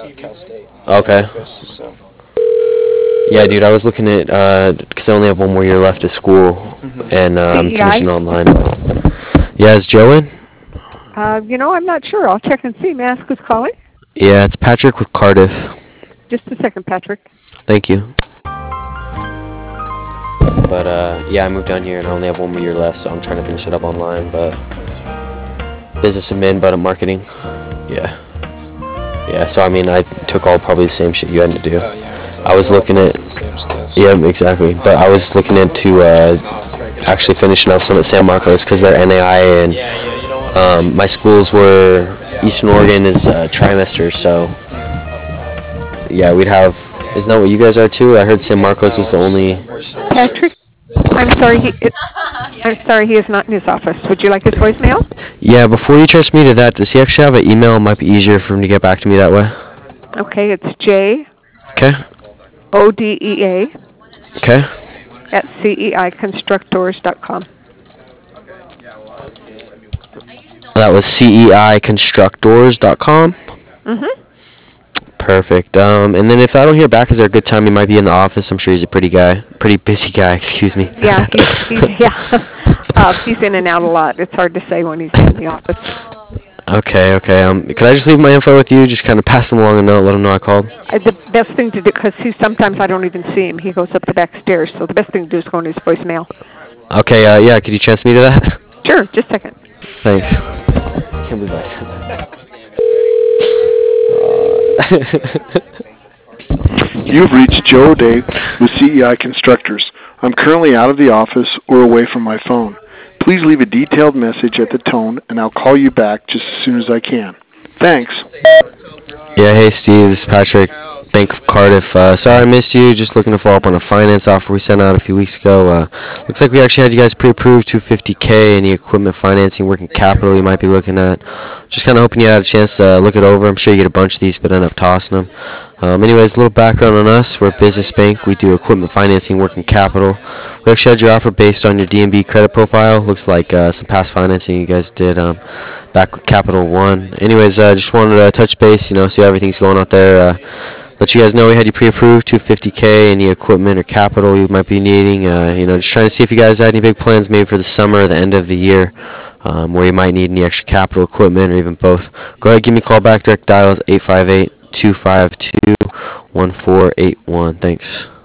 Cal State. Okay. Campus, so. Yeah, dude, I was looking at, because I only have one more year left of school, and I'm finishing online. Yeah, is Joe in? I'm not sure. I'll check and see. May I ask who's calling? Yeah, it's Patrick with Cardiff. Just a second, Patrick. Thank you. But, yeah, I moved down here, and I only have one more year left, so I'm trying to finish it up online, but business admin, but marketing. Yeah. Yeah, so, I mean, I took probably the same shit you had to do. I was looking at, yeah, exactly, but I was looking into actually finishing up some at San Marcos because they're NAI, and my schools were, Eastern Oregon is trimester, so, yeah, we'd have, isn't that what you guys are too? I heard San Marcos was the only. Patrick, I'm sorry, he is not in his office. Would you like his voicemail? Yeah, before you transfer me to that, does he actually have an email? It might be easier for him to get back to me that way. Okay, it's J. Okay. ODEA. Okay. At CEIconstructors.com. That was CEIconstructors.com? Mm-hmm. Perfect. And then if I don't hear back, is there a good time he might be in the office? I'm sure he's a pretty busy guy, excuse me. Yeah, he's in and out a lot. It's hard to say when he's in the office. Okay. Could I just leave my info with you? Just kind of pass him along a note, let him know I called? The best thing to do, because sometimes I don't even see him. He goes up the back stairs, so the best thing to do is go in his voicemail. Okay, yeah, could you transfer me to that? Sure, just a second. Thanks. I can't believe I said that. You've reached Joe O'Day with CEI Constructors. I'm currently out of the office or away from my phone. Please leave a detailed message at the tone, and I'll call you back just as soon as I can. Thanks. Yeah, hey Steve, this is Patrick, Bank of Cardiff. Sorry I missed you, just looking to follow up on a finance offer we sent out a few weeks ago. Looks like we actually had you guys pre-approved $250K, any equipment financing, working capital you might be looking at. Just kind of hoping you had a chance to look it over. I'm sure you get a bunch of these, but end up tossing them. Anyways, a little background on us. We're a business bank. We do equipment financing, working capital. We actually had your offer based on your DNB credit profile. Looks like some past financing you guys did back with Capital One. Anyways, just wanted to touch base, see how everything's going out there. Let you guys know we had you pre-approved, $250K, any equipment or capital you might be needing. Just trying to see if you guys had any big plans maybe for the summer or the end of the year, where you might need any extra capital equipment or even both. Go ahead, give me a call back. Direct dial is 858-252-1481. Thanks.